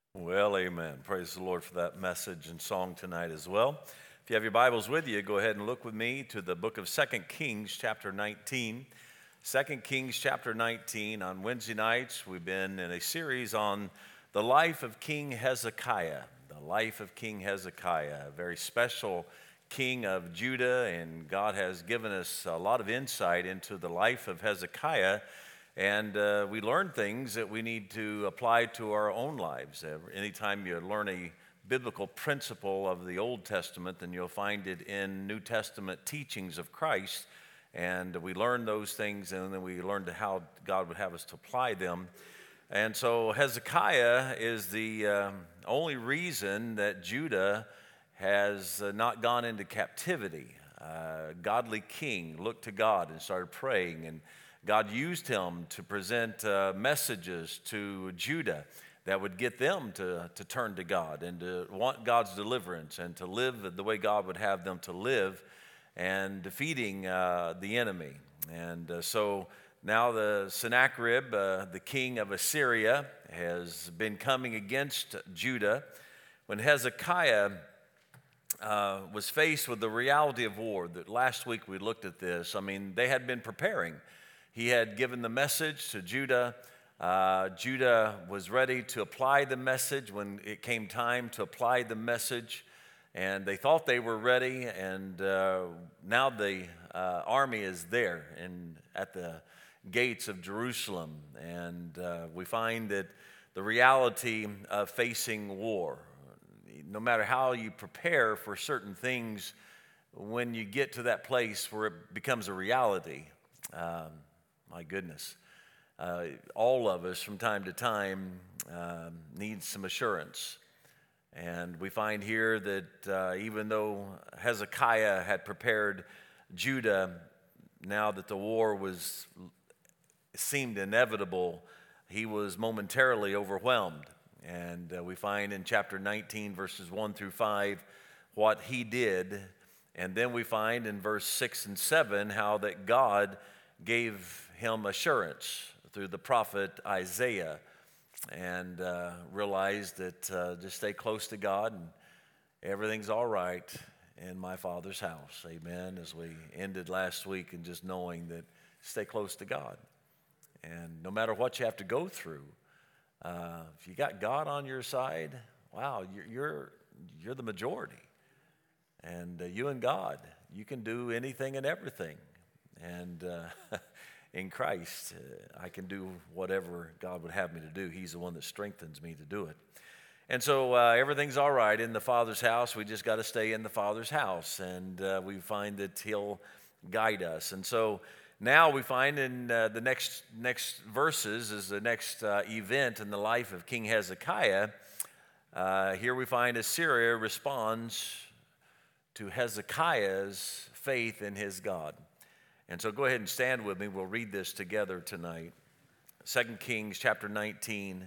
Well, amen. Praise the Lord for that message and song tonight as well. If you have your Bibles with you, go ahead and look with me to the book of 2 Kings chapter 19. 2 Kings chapter 19. On Wednesday nights, we've been in a series on the life of King Hezekiah. The life of King Hezekiah, a very special king of Judah, and God has given us a lot of insight into the life of Hezekiah. And we learn things that we need to apply to our own lives. Anytime you learn a biblical principle of the Old Testament, then you'll find it in New Testament teachings of Christ. And we learn those things, and then we learn how God would have us to apply them. And so Hezekiah is the only reason that Judah has not gone into captivity. Godly king looked to God and started praying, and God used him to present messages to Judah that would get them to turn to God and to want God's deliverance and to live the way God would have them to live and defeating the enemy. And so now the Sennacherib, the king of Assyria, has been coming against Judah. When Hezekiah was faced with the reality of war, that last week we looked at this, they had been preparing. He had given the message to Judah. Judah was ready to apply the message when it came time to apply the message. And they thought they were ready. And now the army is there at the gates of Jerusalem. And we find that the reality of facing war, no matter how you prepare for certain things, when you get to that place where it becomes a reality, my goodness. All of us from time to time need some assurance. And we find here that even though Hezekiah had prepared Judah, now that the war seemed inevitable, he was momentarily overwhelmed. And we find in chapter 19, verses 1 through 5, what he did. And then we find in verse 6 and 7 how that God gave him assurance through the prophet Isaiah, and realized that just stay close to God and everything's all right in my Father's house. Amen. As we ended last week, and just knowing that stay close to God. And no matter what you have to go through, if you got God on your side, wow, you're the majority. And you and God, you can do anything and everything. And in Christ, I can do whatever God would have me to do. He's the one that strengthens me to do it. And so everything's all right in the Father's house. We just got to stay in the Father's house. And we find that He'll guide us. And so now we find in the next verses is the next event in the life of King Hezekiah. Here we find Assyria responds to Hezekiah's faith in his God. And so go ahead and stand with me. We'll read this together tonight. 2 Kings chapter 19.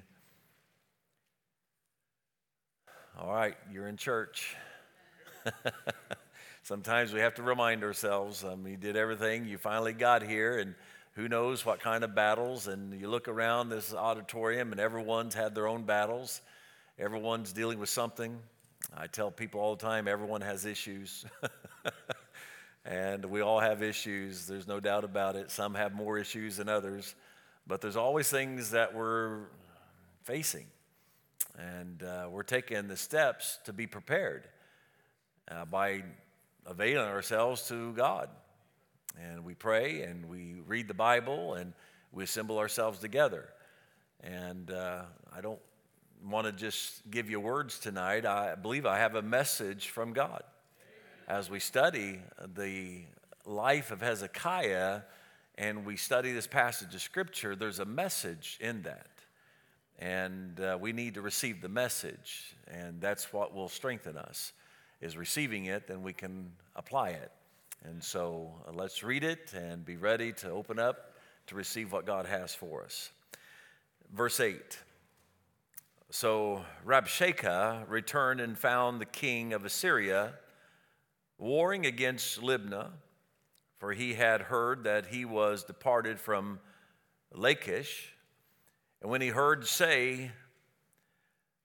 All right, you're in church. Sometimes we have to remind ourselves, you did everything, you finally got here, and who knows what kind of battles. And you look around this auditorium, and everyone's had their own battles. Everyone's dealing with something. I tell people all the time, everyone has issues. And we all have issues. There's no doubt about it. Some have more issues than others. But there's always things that we're facing. And we're taking the steps to be prepared by availing ourselves to God. And we pray and we read the Bible and we assemble ourselves together. And I don't want to just give you words tonight. I believe I have a message from God. As we study the life of Hezekiah and we study this passage of Scripture, there's a message in that. And we need to receive the message. And that's what will strengthen us, is receiving it, then we can apply it. And so let's read it and be ready to open up to receive what God has for us. Verse 8. So Rabshakeh returned and found the king of Assyria warring against Libnah, for he had heard that he was departed from Lachish. And when he heard say,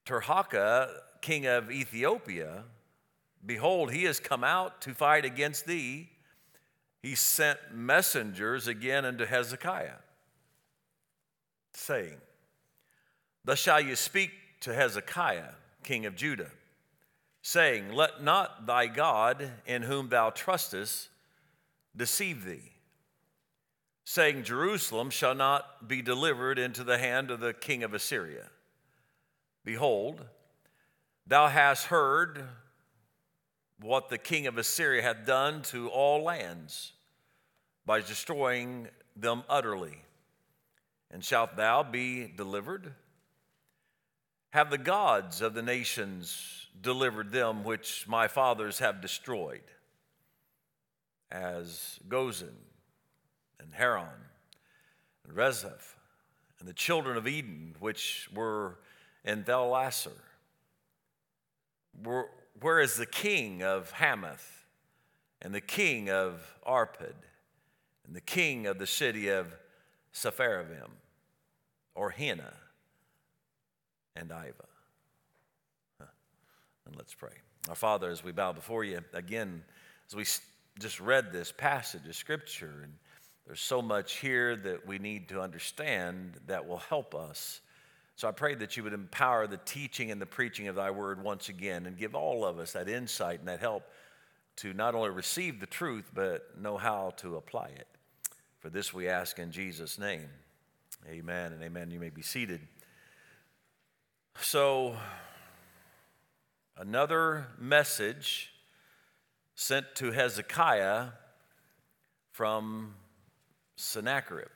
Tirhakah, king of Ethiopia, behold, he has come out to fight against thee. He sent messengers again unto Hezekiah, saying, Thus shall you speak to Hezekiah, king of Judah, saying, Let not thy God, in whom thou trustest, deceive thee, saying, Jerusalem shall not be delivered into the hand of the king of Assyria. Behold, thou hast heard what the king of Assyria hath done to all lands by destroying them utterly. And shalt thou be delivered? Have the gods of the nations delivered them which my fathers have destroyed, as Gozan and Haran and Rezeph and the children of Eden which were in Thelasar? Where is the king of Hamath and the king of Arpad and the king of the city of Sepharvaim, or Hena and Iva? And let's pray. Our Father, as we bow before you again, as we just read this passage of Scripture, and there's so much here that we need to understand that will help us. So I pray that you would empower the teaching and the preaching of thy word once again, and give all of us that insight and that help to not only receive the truth, but know how to apply it. For this we ask in Jesus' name. Amen and amen. You may be seated. So, another message sent to Hezekiah from Sennacherib.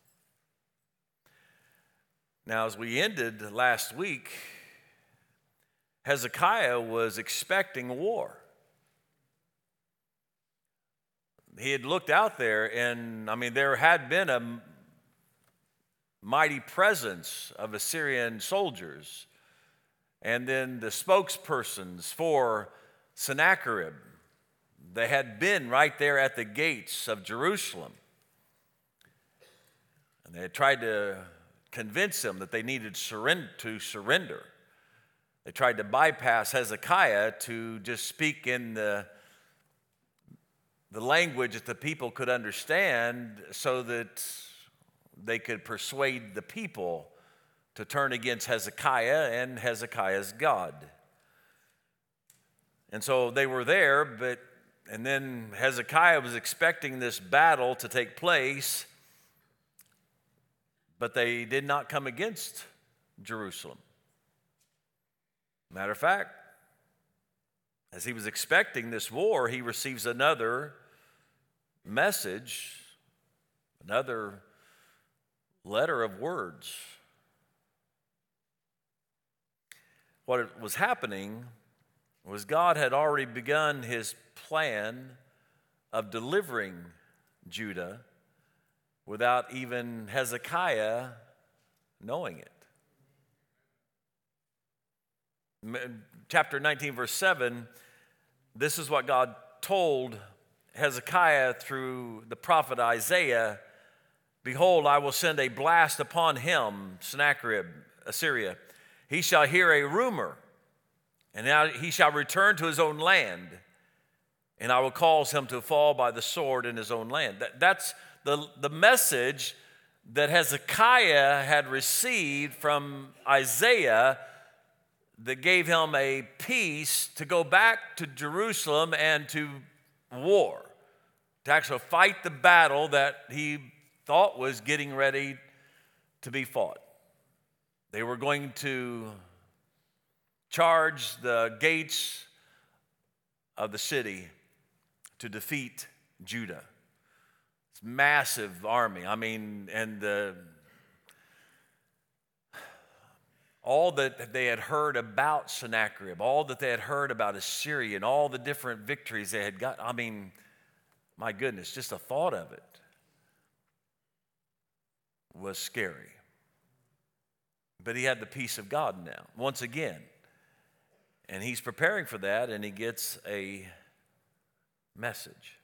Now, as we ended last week, Hezekiah was expecting war. He had looked out there, and there had been a mighty presence of Assyrian soldiers. And then the spokespersons for Sennacherib, they had been right there at the gates of Jerusalem. And they had tried to convince him that they needed to surrender. They tried to bypass Hezekiah to just speak in the language that the people could understand, so that they could persuade the people to turn against Hezekiah and Hezekiah's God. And so they were there, and then Hezekiah was expecting this battle to take place, but they did not come against Jerusalem. Matter of fact, as he was expecting this war, he receives another message, another letter of words. What was happening was God had already begun his plan of delivering Judah without even Hezekiah knowing it. Chapter 19, verse 7, this is what God told Hezekiah through the prophet Isaiah. Behold, I will send a blast upon him, Sennacherib, Assyria. He shall hear a rumor, and now he shall return to his own land, and I will cause him to fall by the sword in his own land. That's the message that Hezekiah had received from Isaiah, that gave him a peace to go back to Jerusalem and to war, to actually fight the battle that he thought was getting ready to be fought. They were going to charge the gates of the city to defeat Judah. It's a massive army. All that they had heard about Sennacherib, all that they had heard about Assyria, and all the different victories they had got. My goodness, just the thought of it was scary. But he had the peace of God now, once again. And he's preparing for that, and he gets a message.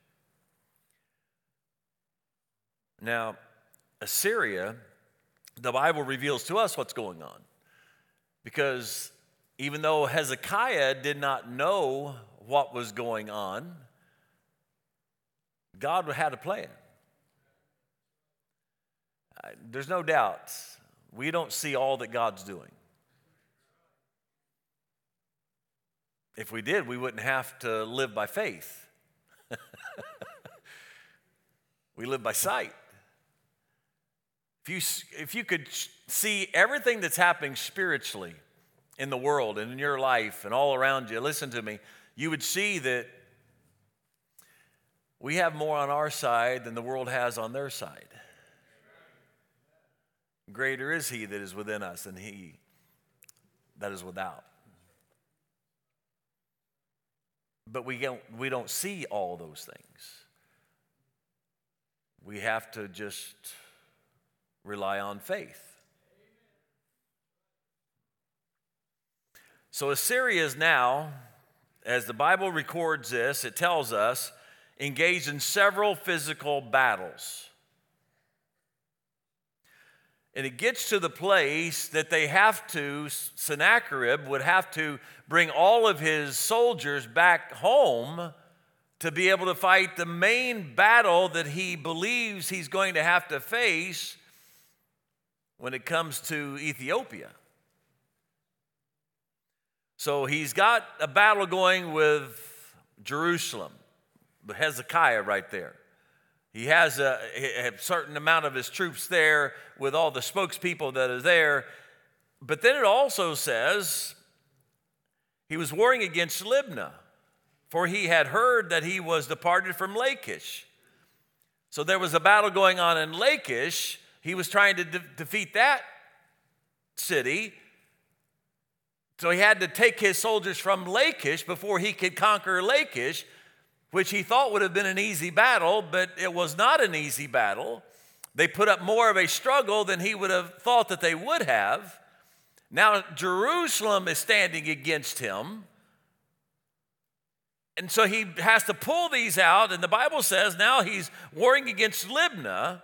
Now, Assyria, the Bible reveals to us what's going on. Because even though Hezekiah did not know what was going on, God had a plan. There's no doubt we don't see all that God's doing. If we did, we wouldn't have to live by faith. We live by sight. If you could see everything that's happening spiritually in the world and in your life and all around you, listen to me, you would see that we have more on our side than the world has on their side. Greater is he that is within us than he that is without. But we don't see all those things. We have to just rely on faith. So Assyria is now, as the Bible records this, it tells us, engaged in several physical battles. And it gets to the place that they have to, Sennacherib would have to bring all of his soldiers back home to be able to fight the main battle that he believes he's going to have to face when it comes to Ethiopia. So he's got a battle going with Jerusalem, Hezekiah right there. He has a certain amount of his troops there with all the spokespeople that are there. But then it also says he was warring against Libnah, for he had heard that he was departed from Lachish. So there was a battle going on in Lachish. He was trying to defeat that city. So he had to take his soldiers from Lachish before he could conquer Lachish, which he thought would have been an easy battle, but it was not an easy battle. They put up more of a struggle than he would have thought that they would have. Now Jerusalem is standing against him. And so he has to pull these out, and the Bible says now he's warring against Libnah.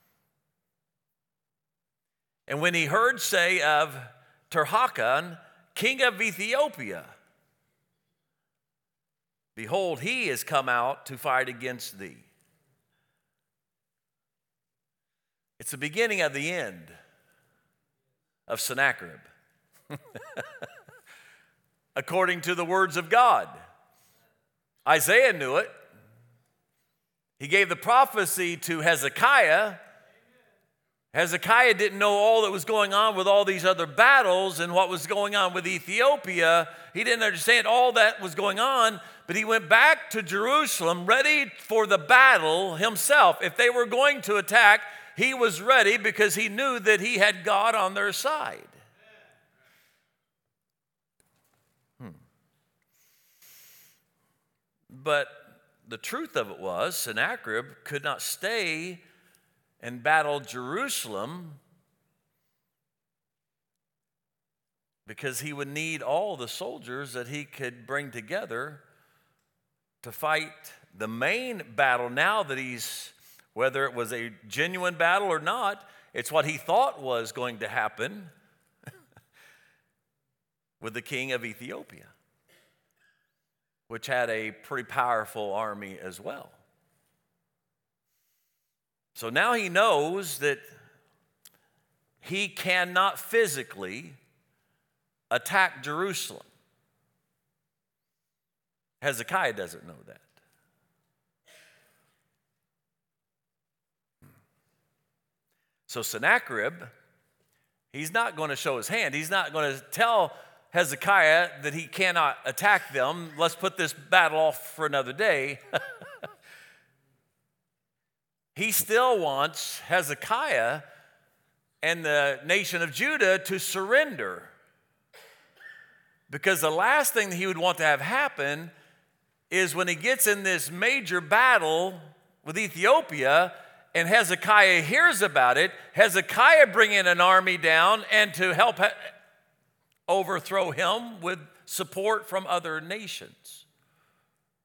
And when he heard say of Tirhakah, king of Ethiopia, behold, he has come out to fight against thee. It's the beginning of the end of Sennacherib. According to the words of God. Isaiah knew it. He gave the prophecy to Hezekiah. Hezekiah didn't know all that was going on with all these other battles and what was going on with Ethiopia. He didn't understand all that was going on, but he went back to Jerusalem ready for the battle himself. If they were going to attack, he was ready because he knew that he had God on their side. But the truth of it was, Sennacherib could not stay and battle Jerusalem because he would need all the soldiers that he could bring together to fight the main battle now that he's, whether it was a genuine battle or not, it's what he thought was going to happen with the king of Ethiopia, which had a pretty powerful army as well. So now he knows that he cannot physically attack Jerusalem. Hezekiah doesn't know that. So Sennacherib, he's not going to show his hand. He's not going to tell Hezekiah that he cannot attack them. Let's put this battle off for another day. He still wants Hezekiah and the nation of Judah to surrender. Because the last thing that he would want to have happen is when he gets in this major battle with Ethiopia and Hezekiah hears about it, Hezekiah bringing an army down and to help overthrow him with support from other nations.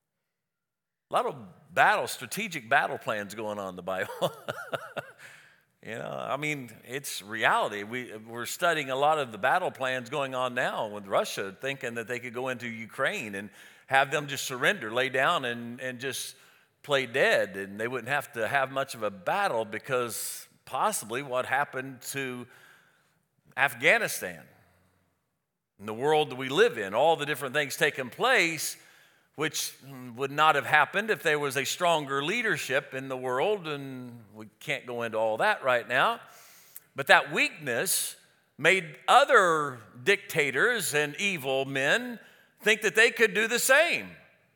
A lot of strategic battle plans going on in the Bible. I mean, it's reality. We're studying a lot of the battle plans going on now with Russia, thinking that they could go into Ukraine and have them just surrender, lay down and just play dead. And they wouldn't have to have much of a battle because possibly what happened to Afghanistan and the world that we live in, all the different things taking place, which would not have happened if there was a stronger leadership in the world, and we can't go into all that right now. But that weakness made other dictators and evil men think that they could do the same.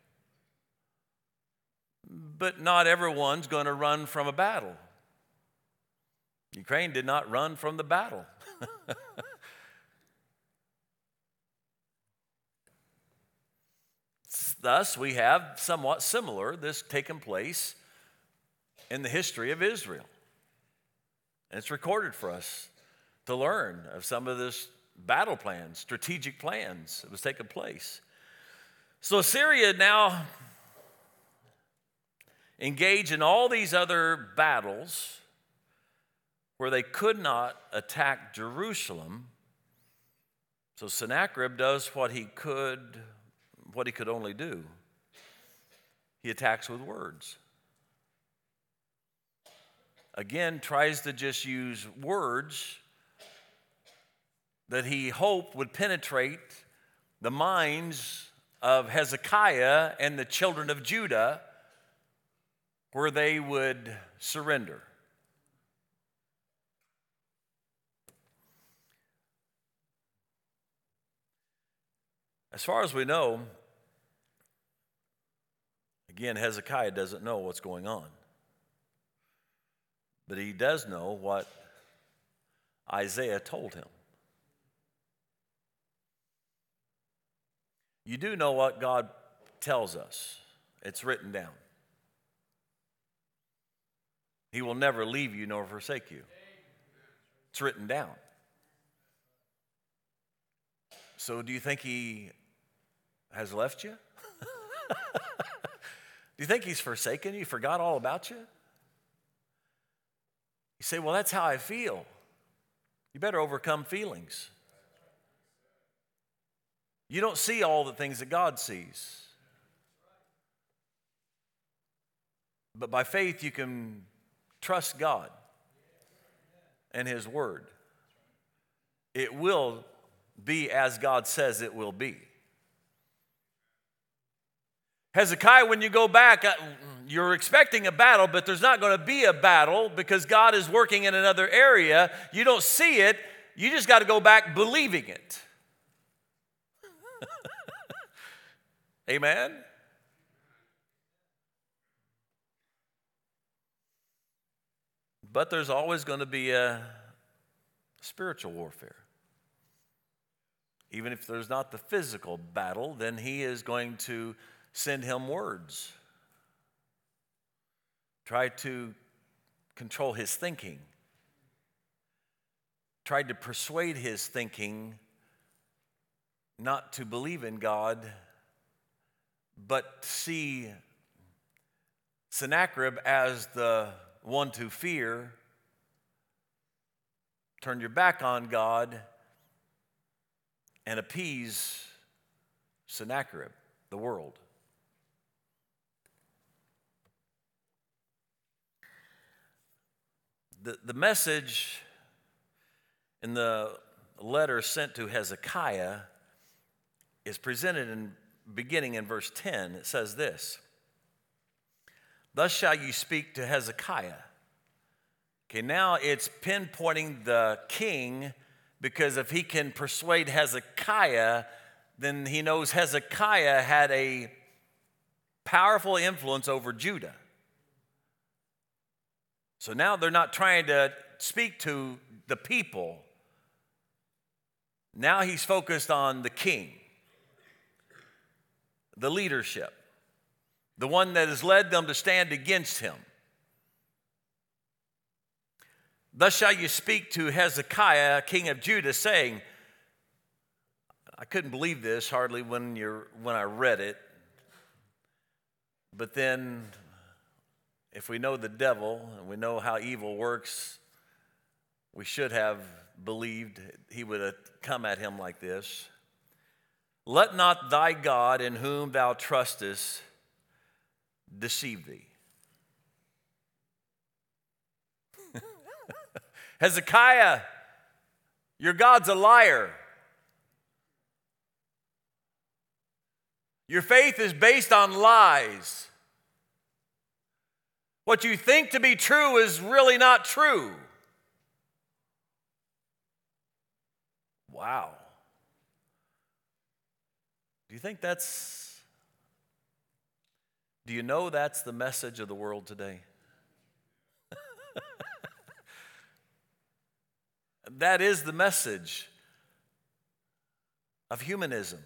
But not everyone's going to run from a battle. Ukraine did not run from the battle. Thus, we have somewhat similar this taking place in the history of Israel. And it's recorded for us to learn of some of this battle plans, strategic plans that was taking place. So Assyria now engaged in all these other battles where they could not attack Jerusalem. So Sennacherib does what he could only do. He attacks with words. Again, tries to just use words that he hoped would penetrate the minds of Hezekiah and the children of Judah, where they would surrender. As far as we know, again, Hezekiah doesn't know what's going on. But he does know what Isaiah told him. You do know what God tells us. It's written down. He will never leave you nor forsake you. It's written down. So do you think he has left you? Do you think he's forsaken you, forgot all about you? You say, well, that's how I feel. You better overcome feelings. You don't see all the things that God sees. But by faith, you can trust God and His Word. It will be as God says it will be. Hezekiah, when you go back, you're expecting a battle, but there's not going to be a battle because God is working in another area. You don't see it. You just got to go back believing it. Amen? But there's always going to be a spiritual warfare. Even if there's not the physical battle, then he is going to send him words. Try to control his thinking. Tried to persuade his thinking not to believe in God, but see Sennacherib as the one to fear. Turn your back on God and appease Sennacherib, the world. The message in the letter sent to Hezekiah is presented beginning in verse 10. It says this: "Thus shall you speak to Hezekiah." Okay, now it's pinpointing the king, because if he can persuade Hezekiah, then he knows Hezekiah had a powerful influence over Judah. So now they're not trying to speak to the people. Now he's focused on the king, the leadership, the one that has led them to stand against him. "Thus shall you speak to Hezekiah, king of Judah, saying," I couldn't believe this hardly when I read it, but then if we know the devil and we know how evil works We should have believed he would have come at him like this. Let not thy God in whom thou trustest deceive thee. Hezekiah, your God's a liar. Your faith is based on lies. What you think to be true is really not true. Wow. Do you know that's the message of the world today? That is the message of humanism.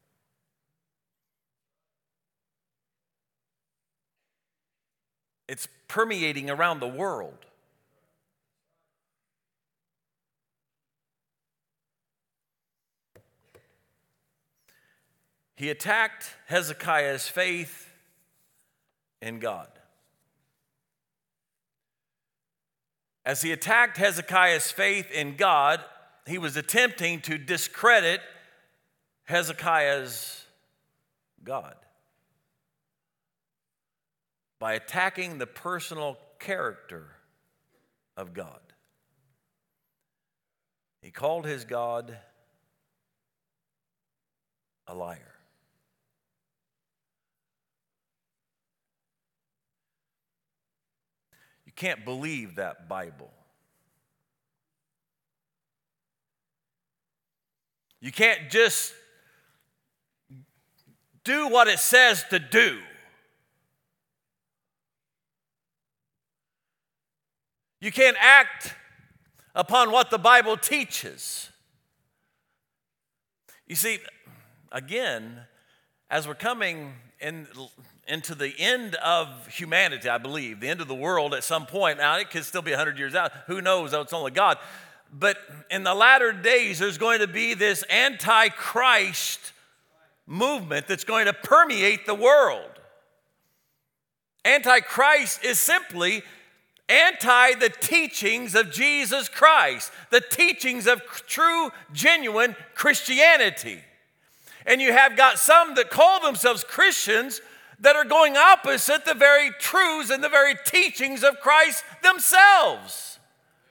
It's permeating around the world. He attacked Hezekiah's faith in God. As he attacked Hezekiah's faith in God, he was attempting to discredit Hezekiah's God by attacking the personal character of God. He called his God a liar. You can't believe that Bible. You can't just do what it says to do. You can't act upon what the Bible teaches. You see, again, as we're coming into the end of humanity, I believe, the end of the world at some point. Now, it could still be 100 years out. Who knows? It's only God. But in the latter days, there's going to be this anti-Christ movement that's going to permeate the world. Anti-Christ is simply anti the teachings of Jesus Christ, the teachings of true, genuine Christianity. And you have got some that call themselves Christians that are going opposite the very truths and the very teachings of Christ themselves.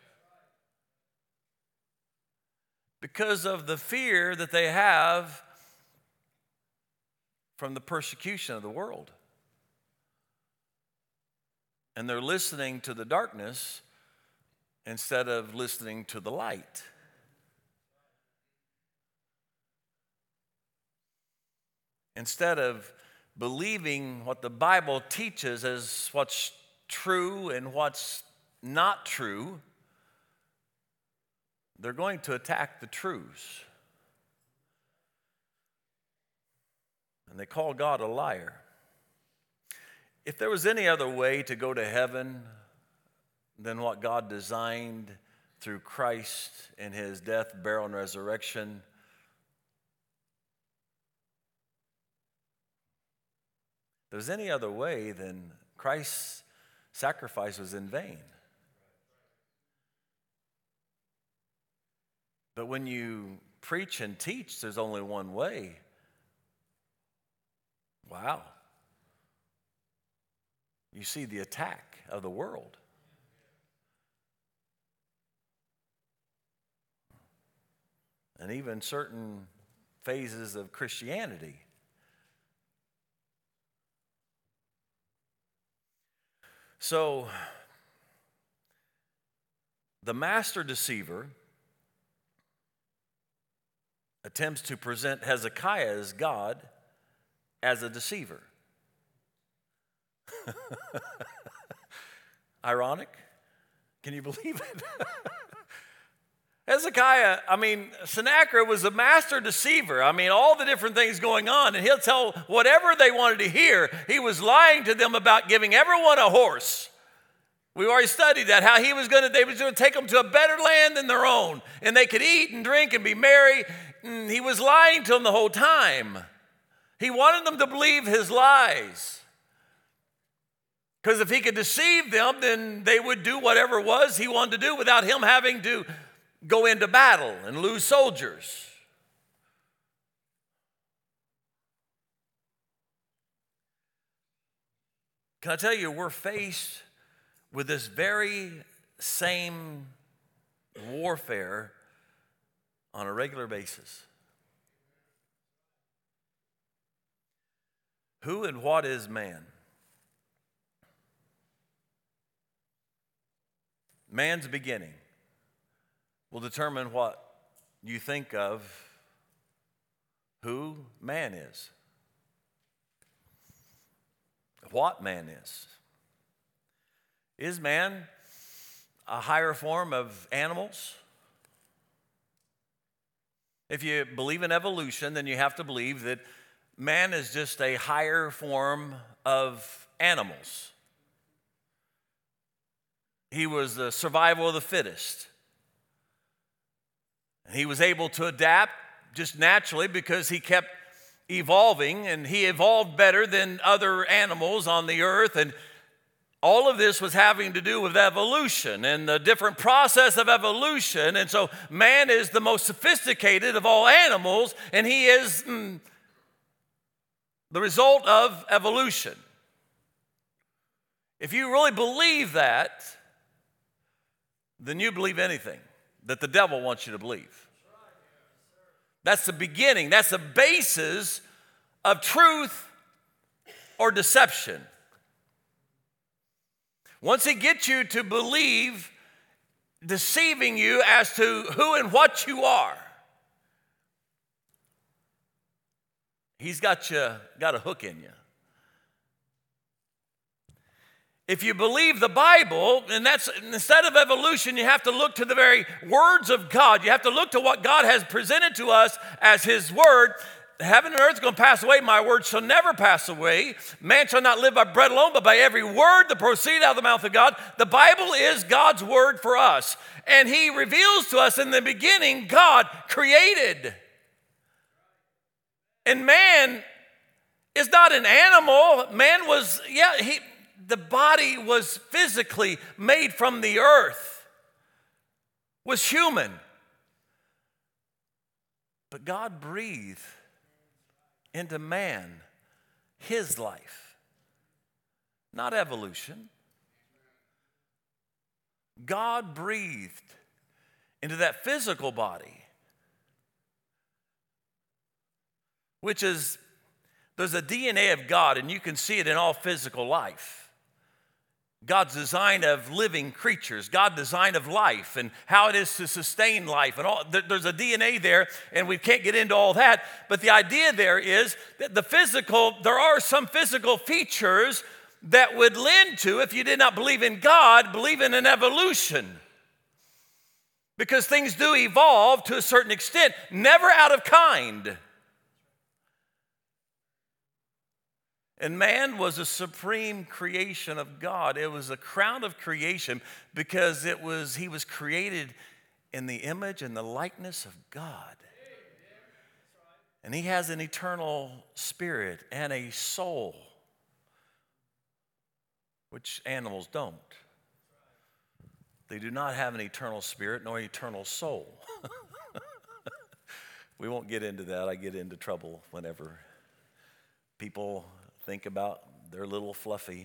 Because of the fear that they have from the persecution of the world. And they're listening to the darkness instead of listening to the light. Instead of believing what the Bible teaches as what's true and what's not true, they're going to attack the truths. And they call God a liar. If there was any other way to go to heaven than what God designed through Christ in his death, burial, and resurrection, if there was any other way, then Christ's sacrifice was in vain. But when you preach and teach there's only one way, wow. You see the attack of the world. And even certain phases of Christianity. So, the master deceiver attempts to present Hezekiah's God as a deceiver. Ironic? Can you believe it? Hezekiah, Sennacherib was a master deceiver. All the different things going on, and he'll tell whatever they wanted to hear. He was lying to them about giving everyone a horse. We've already studied that, how they was going to take them to a better land than their own, and they could eat and drink and be merry. And he was lying to them the whole time. He wanted them to believe his lies. Because if he could deceive them, then they would do whatever it was he wanted to do without him having to go into battle and lose soldiers. Can I tell you, we're faced with this very same warfare on a regular basis. Who and what is man? Man's beginning will determine what you think of who man is, what man is. Is man a higher form of animals? If you believe in evolution, then you have to believe that man is just a higher form of animals. He was the survival of the fittest. And he was able to adapt just naturally because he kept evolving, and he evolved better than other animals on the earth. And all of this was having to do with evolution and the different process of evolution. And so man is the most sophisticated of all animals, and he is the result of evolution. If you really believe that, then you believe anything that the devil wants you to believe. That's the beginning. That's the basis of truth or deception. Once he gets you to believe, deceiving you as to who and what you are, he's got a hook in you. If you believe the Bible, and that's instead of evolution, you have to look to the very words of God. You have to look to what God has presented to us as his word. Heaven and earth is going to pass away. My word shall never pass away. Man shall not live by bread alone, but by every word that proceeds out of the mouth of God. The Bible is God's word for us. And he reveals to us in the beginning, God created. And man is not an animal. Man was, the body was physically made from the earth, was human. But God breathed into man his life, not evolution. God breathed into that physical body, which is, there's a DNA of God, and you can see it in all physical life. God's design of living creatures, God's design of life and how it is to sustain life. And all, there's a DNA there, and we can't get into all that. But the idea there is that there are some physical features that would lend to, if you did not believe in God, believe in an evolution. Because things do evolve to a certain extent, never out of kind. And man was a supreme creation of God. It was a crown of creation because he was created in the image and the likeness of God. And he has an eternal spirit and a soul, which animals don't. They do not have an eternal spirit nor eternal soul. We won't get into that. I get into trouble whenever people think about their little fluffy.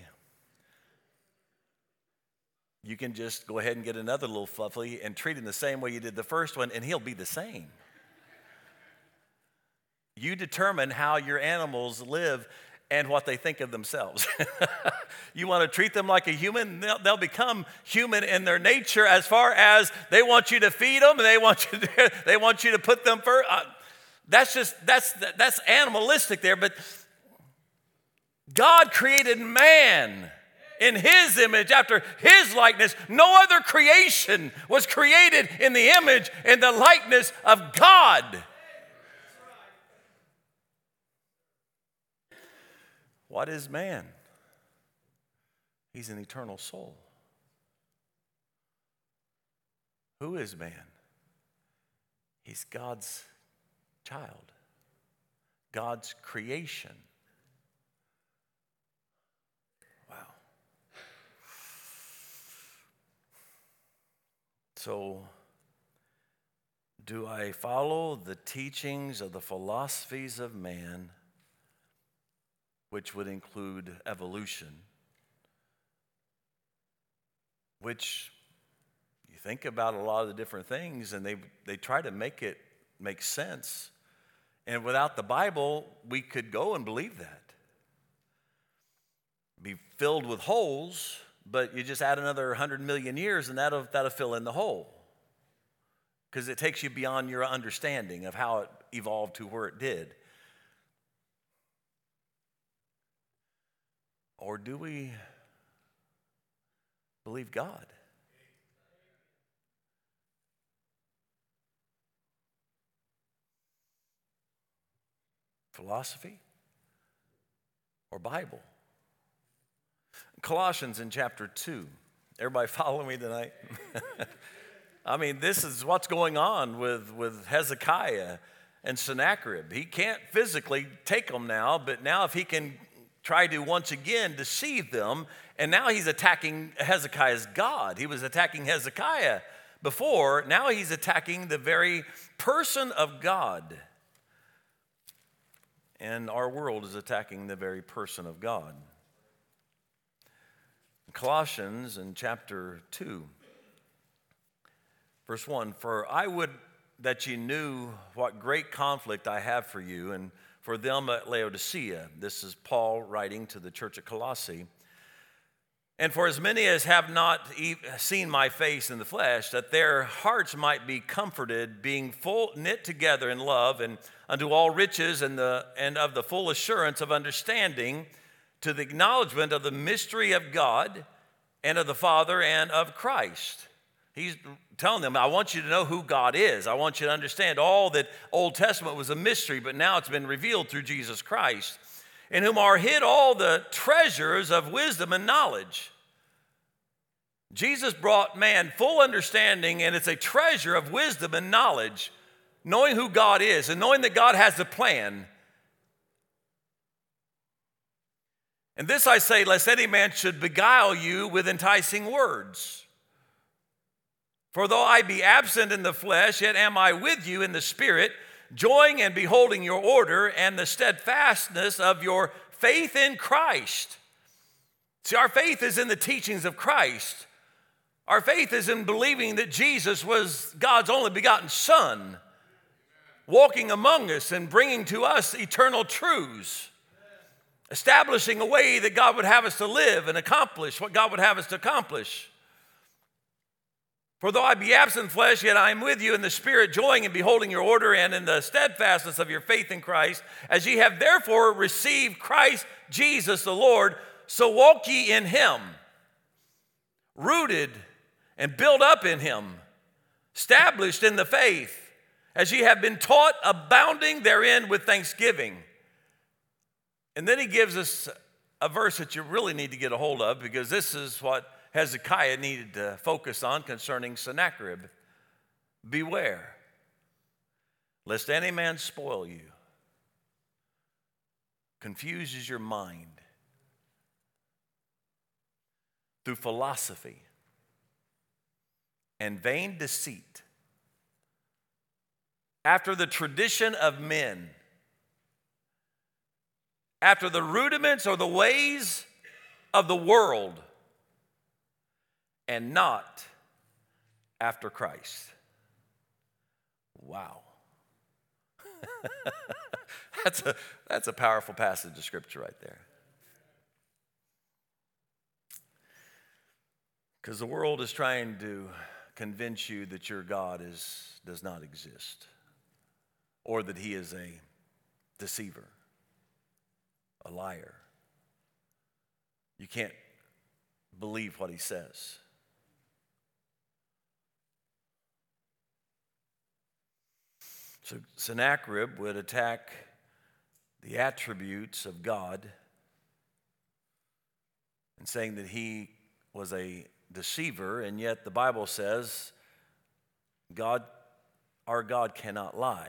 You can just go ahead and get another little fluffy and treat him the same way you did the first one, and he'll be the same. You determine how your animals live and what they think of themselves. You want to treat them like a human, they'll become human in their nature as far as they want you to feed them and they want you to put them first. That's animalistic there, but God created man in his image, after his likeness. No other creation was created in the image and the likeness of God. What is man? He's an eternal soul. Who is man? He's God's child, God's creation. Wow. So, do I follow the teachings of the philosophies of man, which would include evolution, which you think about a lot of the different things and they try to make it make sense. And without the Bible, we could go and believe that. Be filled with holes, but you just add another 100 million years and that'll fill in the hole. Because it takes you beyond your understanding of how it evolved to where it did. Or do we believe God? Philosophy or Bible? Colossians in chapter 2. Everybody follow me tonight? I mean, this is what's going on with Hezekiah and Sennacherib. He can't physically take them now, but now if he can try to once again deceive them, and now he's attacking Hezekiah's God. He was attacking Hezekiah before, now he's attacking the very person of God. And our world is attacking the very person of God. Colossians in chapter 2, verse 1, "For I would that ye knew what great conflict I have for you and for them at Laodicea." This is Paul writing to the church at Colossae. "And for as many as have not seen my face in the flesh, that their hearts might be comforted, being full knit together in love, and unto all riches and of the full assurance of understanding, to the acknowledgement of the mystery of God and of the Father and of Christ." He's telling them, I want you to know who God is. I want you to understand all that Old Testament was a mystery, but now it's been revealed through Jesus Christ, "in whom are hid all the treasures of wisdom and knowledge." Jesus brought man full understanding, and it's a treasure of wisdom and knowledge, knowing who God is and knowing that God has a plan. "And this I say, lest any man should beguile you with enticing words. For though I be absent in the flesh, yet am I with you in the spirit, joying and beholding your order and the steadfastness of your faith in Christ." See, our faith is in the teachings of Christ. Our faith is in believing that Jesus was God's only begotten Son, walking among us and bringing to us eternal truths, establishing a way that God would have us to live and accomplish what God would have us to accomplish. "For though I be absent in flesh, yet I am with you in the spirit, joying and beholding your order and in the steadfastness of your faith in Christ. As ye have therefore received Christ Jesus the Lord, so walk ye in him, rooted and built up in him, established in the faith, as ye have been taught, abounding therein with thanksgiving." And then he gives us a verse that you really need to get a hold of, because this is what Hezekiah needed to focus on concerning Sennacherib. "Beware, lest any man spoil you, confuses your mind through philosophy and vain deceit, after the tradition of men, after the rudiments or the ways of the world, and not after Christ." Wow. That's a powerful passage of Scripture right there. Because the world is trying to convince you that your God does not exist, or that he is a deceiver, a liar. You can't believe what he says. So Sennacherib would attack the attributes of God and saying that he was a deceiver, and yet the Bible says our God cannot lie.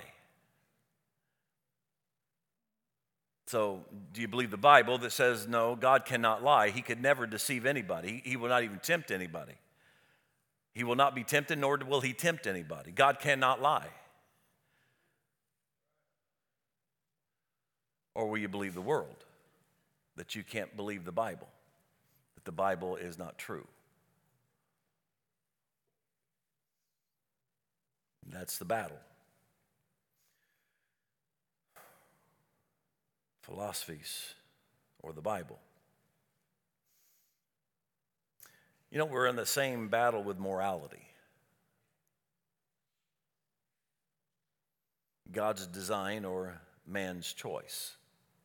So do you believe the Bible that says, no, God cannot lie? He could never deceive anybody. He will not even tempt anybody. He will not be tempted, nor will he tempt anybody. God cannot lie. Or will you believe the world? That you can't believe the Bible, that the Bible is not true. That's the battle. Philosophies or the Bible. You know, we're in the same battle with morality. God's design or man's choice.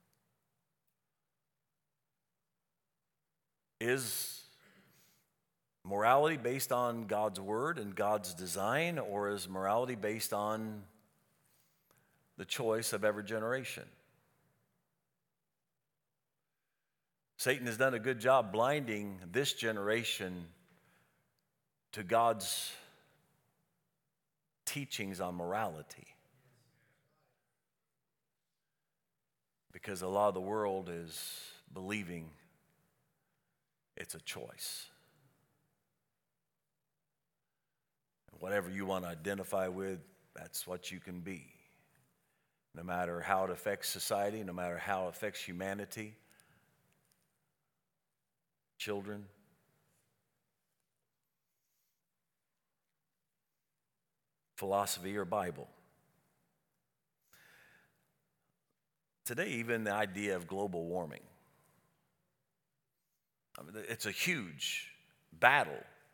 Is morality based on God's word and God's design, or is morality based on the choice of every generation? Satan has done a good job blinding this generation to God's teachings on morality. Because a lot of the world is believing it's a choice. Whatever you want to identify with, that's what you can be. No matter how it affects society, no matter how it affects humanity, children. Philosophy or Bible. Today, even the idea of global warming. It's a huge battle.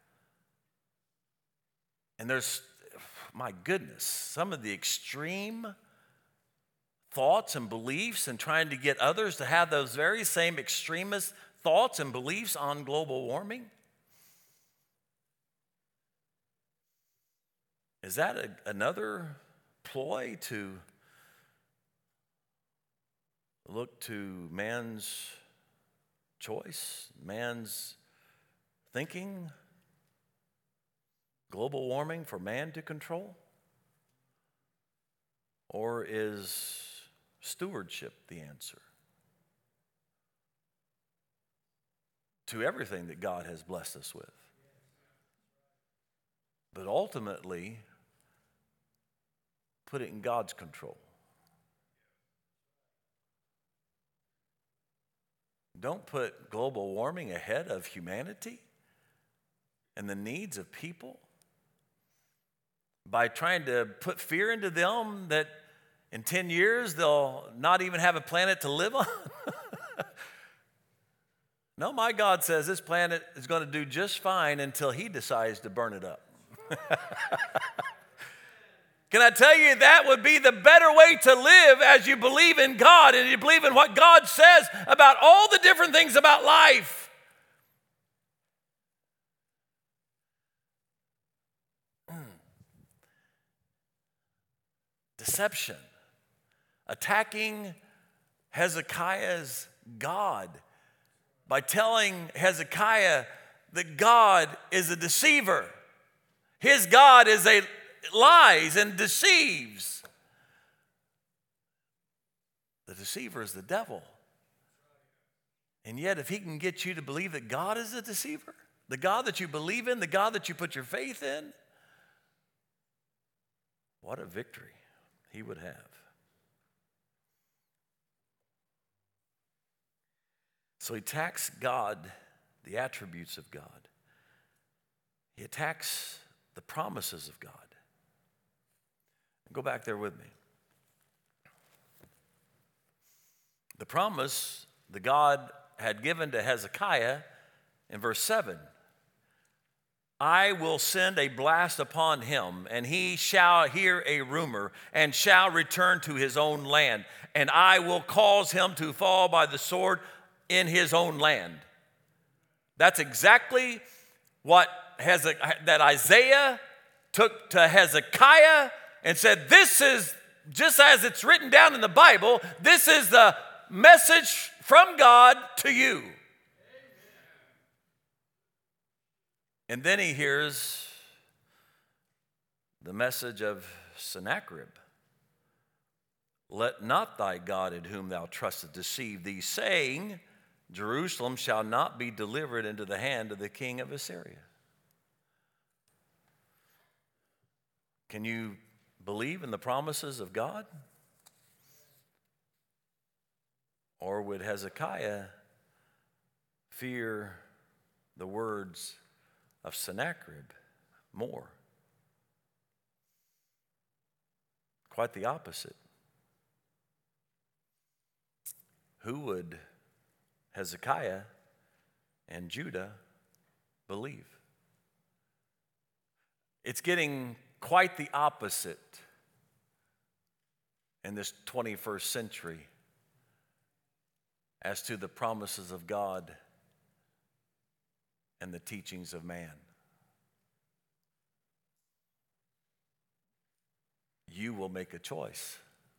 And there's, my goodness, some of the extreme thoughts and beliefs and trying to get others to have those very same extremist thoughts and beliefs on global warming. Is that another ploy to look to man's choice, man's thinking, global warming for man to control? Or is stewardship the answer to everything that God has blessed us with? But ultimately, put it in God's control. Don't put global warming ahead of humanity and the needs of people by trying to put fear into them that in 10 years they'll not even have a planet to live on. No, my God says this planet is going to do just fine until he decides to burn it up. Can I tell you, that would be the better way to live as you believe in God and you believe in what God says about all the different things about life. Deception. Attacking Hezekiah's God by telling Hezekiah that God is a deceiver. His God is a lies and deceives. The deceiver is the devil. And yet, if he can get you to believe that God is a deceiver, the God that you believe in, the God that you put your faith in, what a victory he would have. So he attacks God, the attributes of God. He attacks the promises of God. Go back there with me. The promise that God had given to Hezekiah in verse 7. I will send a blast upon him, and he shall hear a rumor, and shall return to his own land. And I will cause him to fall by the sword in his own land. That's exactly what that Isaiah took to Hezekiah and said, this is, just as it's written down in the Bible, this is the message from God to you. Amen. And then he hears the message of Sennacherib. Let not thy God in whom thou trustest deceive thee, saying, Jerusalem shall not be delivered into the hand of the king of Assyria. Can you believe in the promises of God? Or would Hezekiah fear the words of Sennacherib more? Quite the opposite. Who would Hezekiah and Judah believe? It's getting quite the opposite in this 21st century as to the promises of God and the teachings of man. You will make a choice.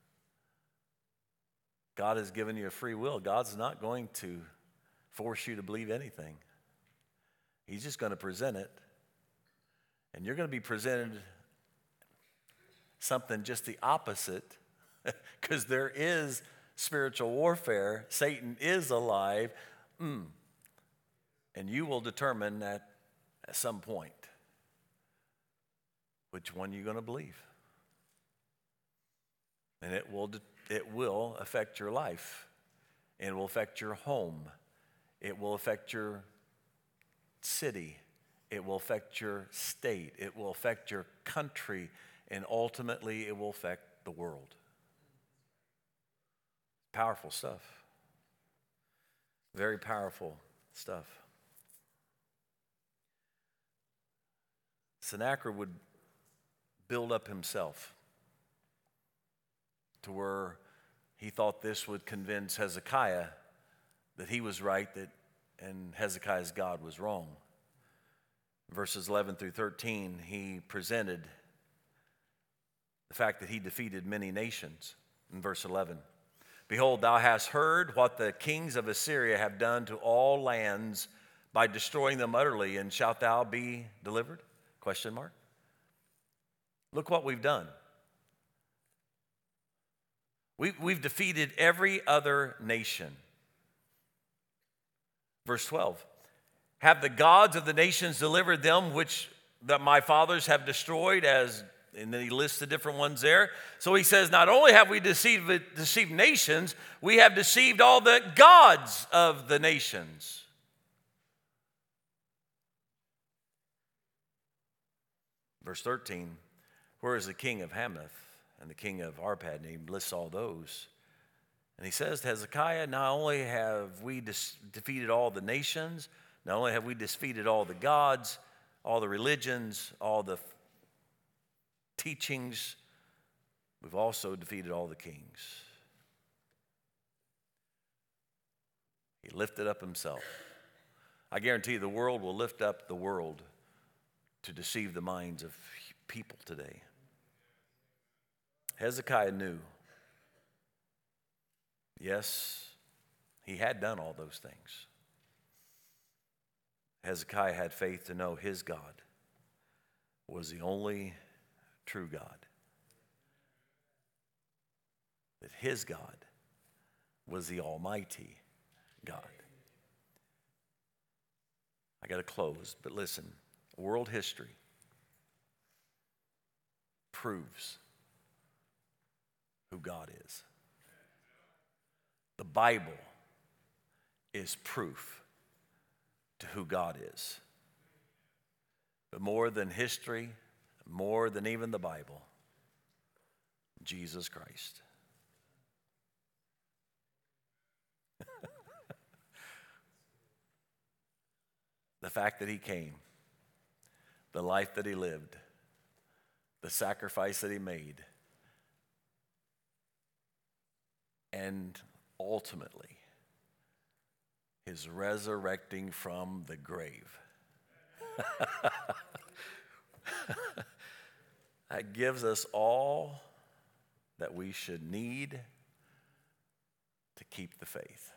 God has given you a free will. God's not going to force you to believe anything. He's just going to present it. And you're going to be presented something just the opposite, because there is spiritual warfare. Satan is alive. And you will determine that at some point which one you're going to believe. And it will affect your life. And it will affect your home. It will affect your city. It will affect your state. It will affect your country. And ultimately, it will affect the world. Powerful stuff. Very powerful stuff. Sennacherib would build up himself to where he thought this would convince Hezekiah that he was right, and Hezekiah's God was wrong. Verses 11 through 13, he presented the fact that he defeated many nations. In verse 11, behold, thou hast heard what the kings of Assyria have done to all lands by destroying them utterly, and shalt thou be delivered? Question mark. Look what we've done. We've defeated every other nation. Verse 12, have the gods of the nations delivered them which that my fathers have destroyed, as, and then he lists the different ones there. So he says, not only have we deceived nations, we have deceived all the gods of the nations. Verse 13, where is the king of Hamath and the king of Arpad? And he lists all those. And he says to Hezekiah, not only have we defeated all the nations, not only have we defeated all the gods, all the religions, all the teachings, we've also defeated all the kings. He lifted up himself. I guarantee you the world will lift up the world to deceive the minds of people today. Hezekiah knew, yes, he had done all those things. Hezekiah had faith to know his God was the only true God. That his God was the Almighty God. I got to close, but listen, world history proves who God is. The Bible is proof to who God is. But more than history, more than even the Bible, Jesus Christ. The fact that he came, the life that he lived, the sacrifice that he made, and ultimately, his resurrecting from the grave. That gives us all that we should need to keep the faith.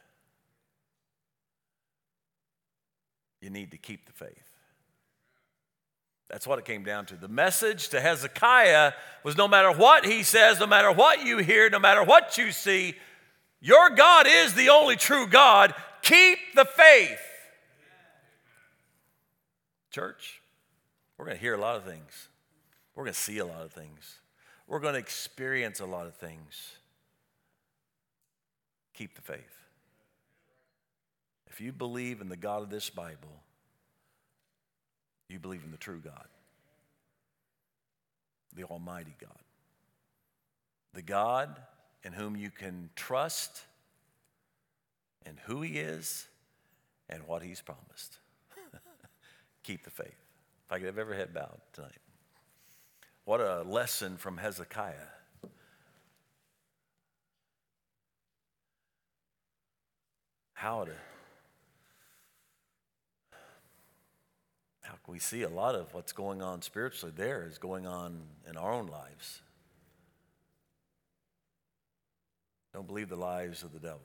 You need to keep the faith. That's what it came down to. The message to Hezekiah was no matter what he says, no matter what you hear, no matter what you see, your God is the only true God. Keep the faith. Church, we're going to hear a lot of things. We're going to see a lot of things. We're going to experience a lot of things. Keep the faith. If you believe in the God of this Bible, you believe in the true God, the Almighty God, the God in whom you can trust in who He is and what He's promised. Keep the faith. If I could have every head bowed tonight. What a lesson from Hezekiah. How can we see a lot of what's going on spiritually there is going on in our own lives. Don't believe the lies of the devil.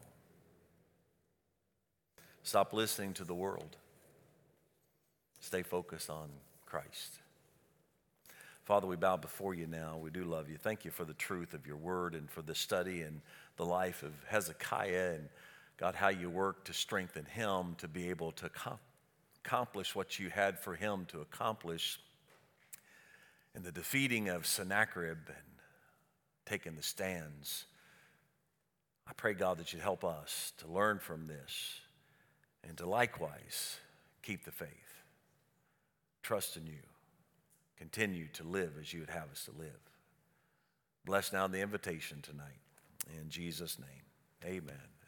Stop listening to the world. Stay focused on Christ. Father, we bow before you now. We do love you. Thank you for the truth of your word and for the study and the life of Hezekiah and, God, how you worked to strengthen him to be able to accomplish what you had for him to accomplish in the defeating of Sennacherib and taking the stands. I pray, God, that you'd help us to learn from this and to likewise keep the faith, trust in you, continue to live as you would have us to live. Bless now the invitation tonight. In Jesus' name, amen.